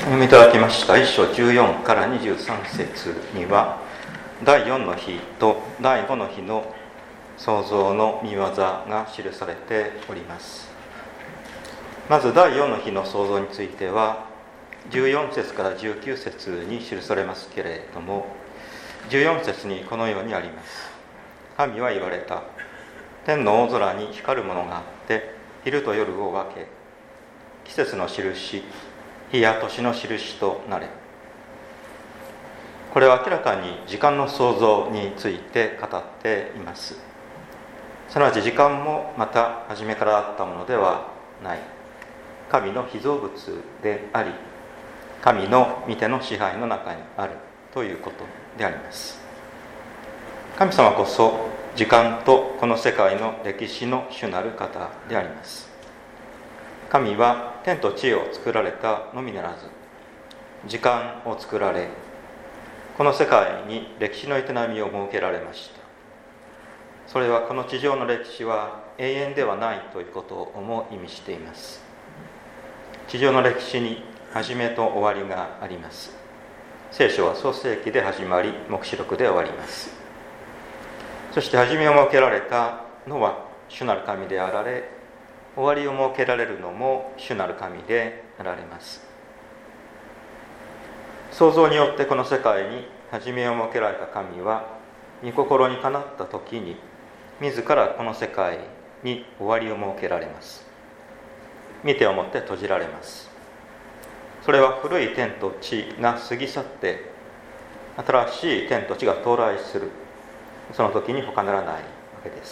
お読みいただきました一章14から23節には、第4の日と第5の日の創造の御業が記されております。まず第4の日の創造については14節から19節に記されますけれども、14節にこのようにあります。神は言われた。天の大空に光るものがあって、昼と夜を分け、季節の印、日や年の印となれ。これは明らかに時間の創造について語っています。すなわち時間もまた初めからあったものではない。神の被造物であり、神の御手の支配の中にあるということであります。神様こそ時間とこの世界の歴史の主なる方であります。神は天と地を作られたのみならず、時間を作られ、この世界に歴史の営みを設けられました。それはこの地上の歴史は永遠ではないということをも意味しています。地上の歴史に始めと終わりがあります。聖書は創世記で始まり、黙示録で終わります。そして始めを設けられたのは主なる神であられ、終わりを設けられるのも主なる神であられます。創造によってこの世界に始めを設けられた神は、御心にかなった時に自らこの世界に終わりを設けられます。御手をもって閉じられます。それは古い天と地が過ぎ去って新しい天と地が到来する、その時に他ならないわけです。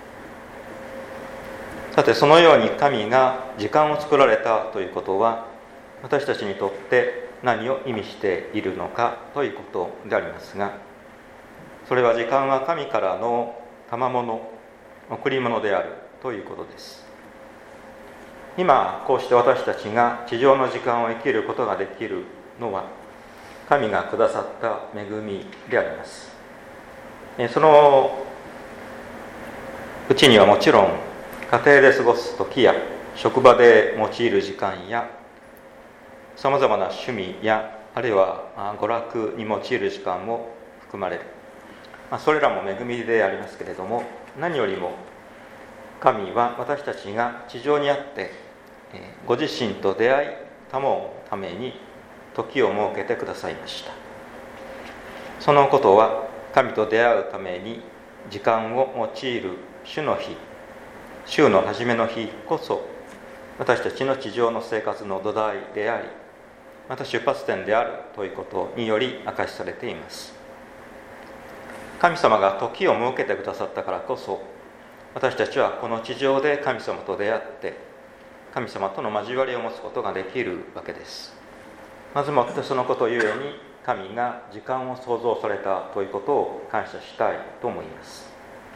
さて、そのように神が時間を作られたということは、私たちにとって何を意味しているのかということでありますが、それは時間は神からの賜物、贈り物であるということです。今こうして私たちが地上の時間を生きることができるのは、神がくださった恵みであります。そのうちにはもちろん家庭で過ごす時や職場で用いる時間やさまざまな趣味やあるいは娯楽に用いる時間も含まれる、それらも恵みでありますけれども、何よりも神は私たちが地上にあってご自身と出会い保うために時を設けてくださいました。そのことは神と出会うために時間を用いる主の日、週の初めの日こそ私たちの地上の生活の土台であり、また出発点であるということにより明かしされています。神様が時を設けてくださったからこそ、私たちはこの地上で神様と出会って神様との交わりを持つことができるわけです。まずもってそのことゆえに神が時間を創造されたということを感謝したいと思います。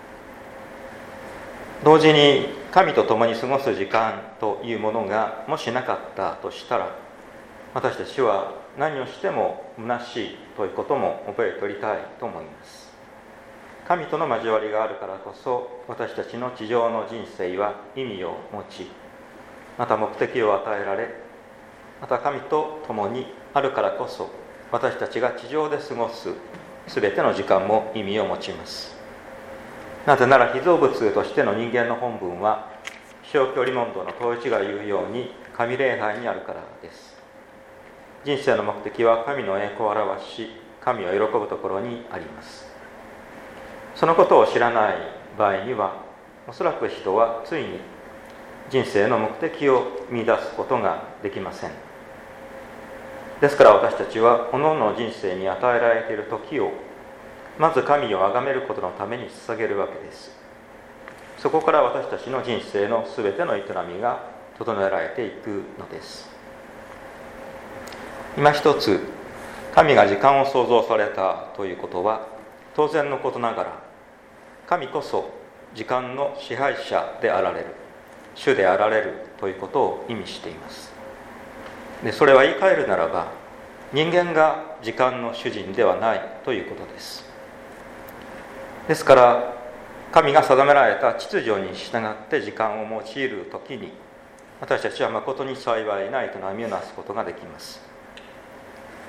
同時に神と共に過ごす時間というものがもしなかったとしたら、私たちは何をしても虚しいということも覚えておりたいと思います。神との交わりがあるからこそ、私たちの地上の人生は意味を持ち、また目的を与えられ、また神と共にあるからこそ、私たちが地上で過ごすすべての時間も意味を持ちます。なぜなら被造物としての人間の本分は、小距離問答の統一が言うように神礼拝にあるからです。人生の目的は神の栄光を表し、神を喜ぶところにあります。そのことを知らない場合には、おそらく人はついに人生の目的を見出すことができません。ですから私たちは各々の人生に与えられている時をまず神を崇めることのために捧げるわけです。そこから私たちの人生のすべての営みが整えられていくのです。今一つ、神が時間を創造されたということは当然のことながら、神こそ時間の支配者であられる、主であられるということを意味しています。で、それは言い換えるならば、人間が時間の主人ではないということです。ですから神が定められた秩序に従って時間を用いるときに、私たちは誠に幸いな営みをなすことができます。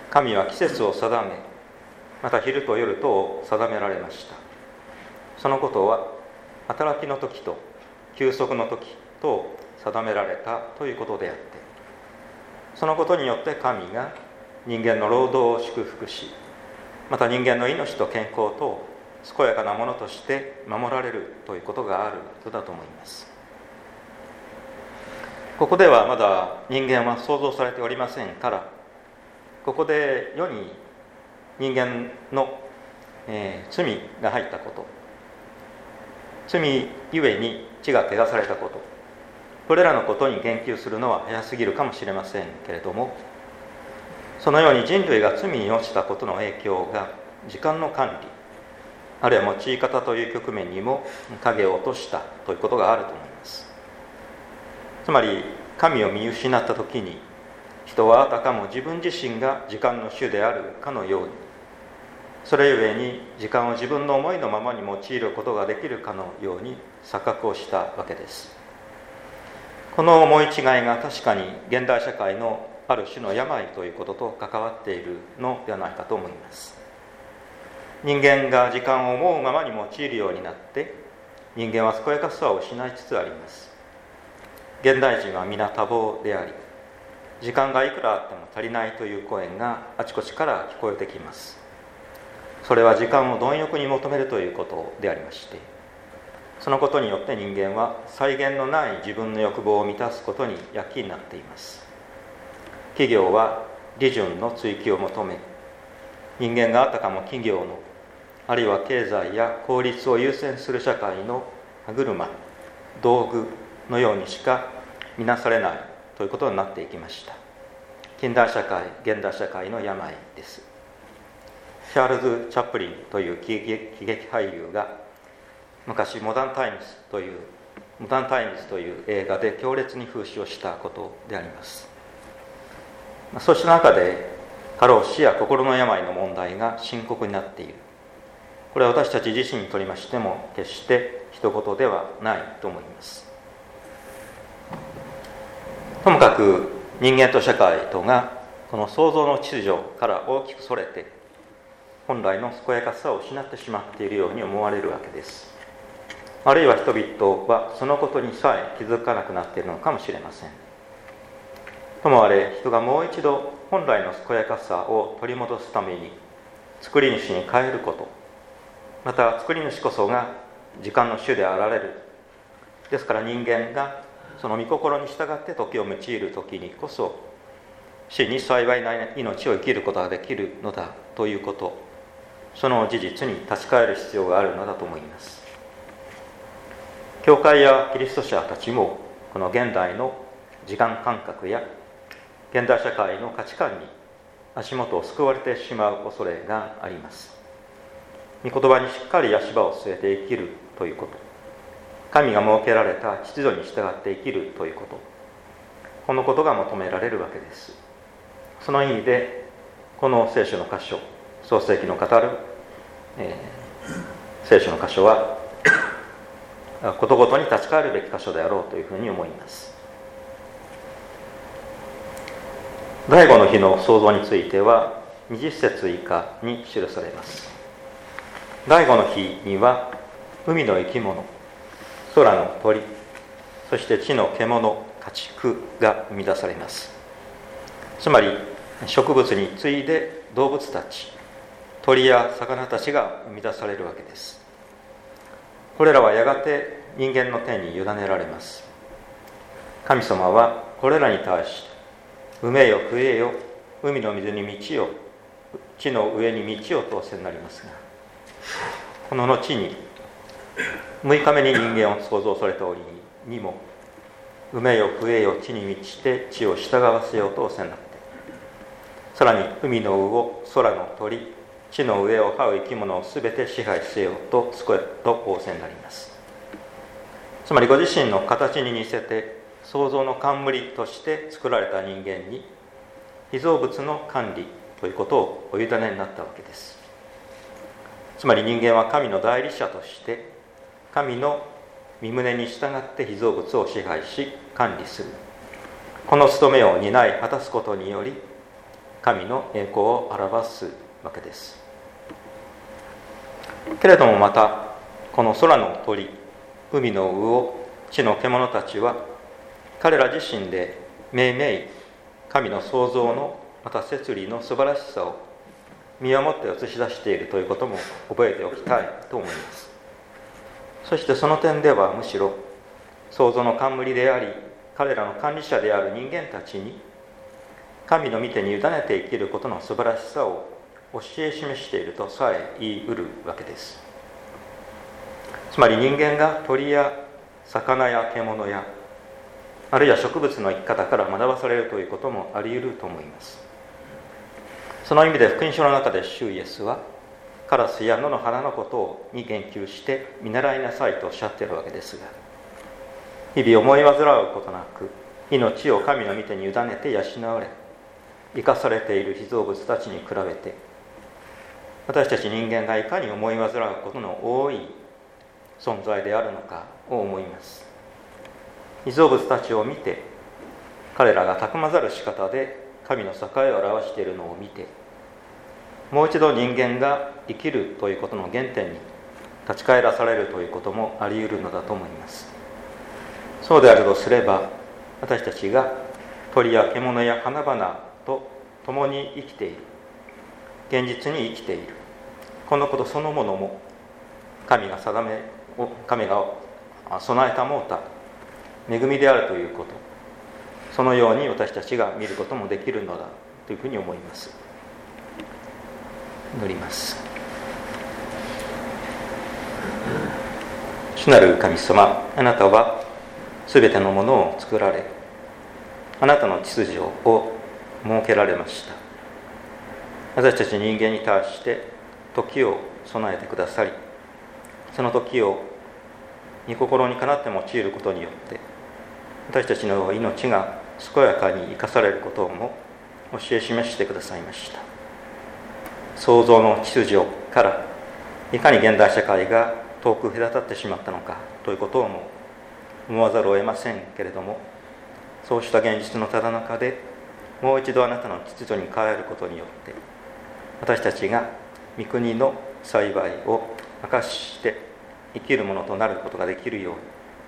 神は季節を定め、また昼と夜とを定められました。そのことは働きの時と休息の時と定められたということであって、そのことによって神が人間の労働を祝福し、また人間の命と健康と健やかなものとして守られるということがあるのだと思います。ここではまだ人間は創造されておりませんから、ここで世に人間の、罪が入ったこと、罪ゆえに地が汚されたこと、これらのことに言及するのは早すぎるかもしれませんけれども、そのように人類が罪に落ちたことの影響が時間の管理、あるいは用い方という局面にも影を落としたということがあると思います。つまり神を見失ったときに、人はあたかも自分自身が時間の主であるかのように、それゆえに時間を自分の思いのままに用いることができるかのように錯覚をしたわけです。この思い違いが確かに現代社会のある種の病ということと関わっているのではないかと思います。人間が時間を思うままに用いるようになって、人間は健やかさを失いつつあります。現代人は皆多忙であり、時間がいくらあっても足りないという声があちこちから聞こえてきます。それは時間を貪欲に求めるということでありまして、そのことによって人間は際限のない自分の欲望を満たすことに躍起になっています。企業は利潤の追求を求め、人間があたかも企業のあるいは経済や効率を優先する社会の歯車、道具のようにしか見なされないということになっていきました。近代社会、現代社会の病です。チャールズ・チャップリンという喜劇俳優が昔モダンタイムズという映画で強烈に風刺をしたことであります。そうした中で過労死や心の病の問題が深刻になっている。これは私たち自身にとりましても決して一言ではないと思います。ともかく人間と社会とがこの創造の秩序から大きくそれて本来の健やかさを失ってしまっているように思われるわけです。あるいは人々はそのことにさえ気づかなくなっているのかもしれません。ともあれ、人がもう一度本来の健やかさを取り戻すために作り主に変えること、また作り主こそが時間の主であられる。ですから人間がその御心に従って時を用いる時にこそ死に幸いな命を生きることができるのだということ、その事実に立ち返る必要があるのだと思います。教会やキリスト者たちもこの現代の時間感覚や現代社会の価値観に足元を救われてしまう恐れがあります。御言葉にしっかり足場を据えて生きるということ、神が設けられた秩序に従って生きるということ、このことが求められるわけです。その意味でこの聖書の箇所、創世記の語る、聖書の箇所はことごとに立ち返るべき箇所であろうというふうに思います。第5の日の創造については20節以下に記されます。第5の日には海の生き物、空の鳥、そして地の獣、家畜が生み出されます。つまり植物に次いで動物たち、鳥や魚たちが生み出されるわけです。これらはやがて人間の手に委ねられます。神様はこれらに対して埋めよ増えよ、海の水に満ちよ、地の上に満ちよとおせになりますが、この後に6日目に人間を創造された折にも埋めよ増えよ、地に満ちて地を従わせようとおせになって、さらに海の魚、空の鳥、地の上を這う生き物をすべて支配せよとつこえと仰せになります。つまりご自身の形に似せて創造の冠として作られた人間に被造物の管理ということをお委ねになったわけです。つまり人間は神の代理者として神の御胸に従って被造物を支配し管理する、この務めを担い果たすことにより神の栄光を表すわけです。けれどもまたこの空の鳥、海の魚、地の獣たちは彼ら自身でめいめい神の創造のまた摂理の素晴らしさを身をもって映し出しているということも覚えておきたいと思います。そしてその点ではむしろ創造の冠であり彼らの管理者である人間たちに神の御手に委ねて生きることの素晴らしさを教え示しているとさえ言い得るわけです。つまり人間が鳥や魚や獣やあるいは植物の生き方から学ばされるということもあり得ると思います。その意味で福音書の中で主イエスはカラスや野の花のことに言及して見習いなさいとおっしゃっているわけですが、日々思い煩うことなく命を神の御手に委ねて養われ生かされている被造物たちに比べて私たち人間がいかに思い煩うことの多い存在であるのかを思います。被造物たちを見て彼らがたくまざる仕方で神の栄えを表しているのを見てもう一度人間が生きるということの原点に立ち返らされるということもあり得るのだと思います。そうであるとすれば私たちが鳥や獣や花々と共に生きている、現実に生きているこのことそのものも神が備えたもうた恵みであるということ、そのように私たちが見ることもできるのだというふうに思います。祈ります。主なる神様、あなたはすべてのものを作られ、あなたの秩序を設けられました。私たち人間に対して時を備えてくださり、その時を御心にかなって用いることによって私たちの命が健やかに生かされることも教え示してくださいました。創造の秩序からいかに現代社会が遠く隔たってしまったのかということをも思わざるを得ませんけれども、そうした現実のただ中でもう一度あなたの秩序に変えることによって私たちが御国の幸いを明かして生きるものとなることができるように、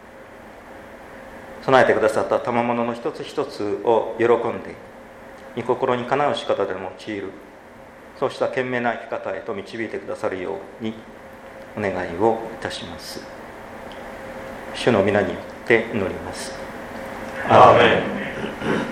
備えてくださった賜物の一つ一つを喜んで御心にかなう仕方で用いる、そうした賢明な生き方へと導いてくださるようにお願いをいたします。主の皆によって祈ります。 アーメン。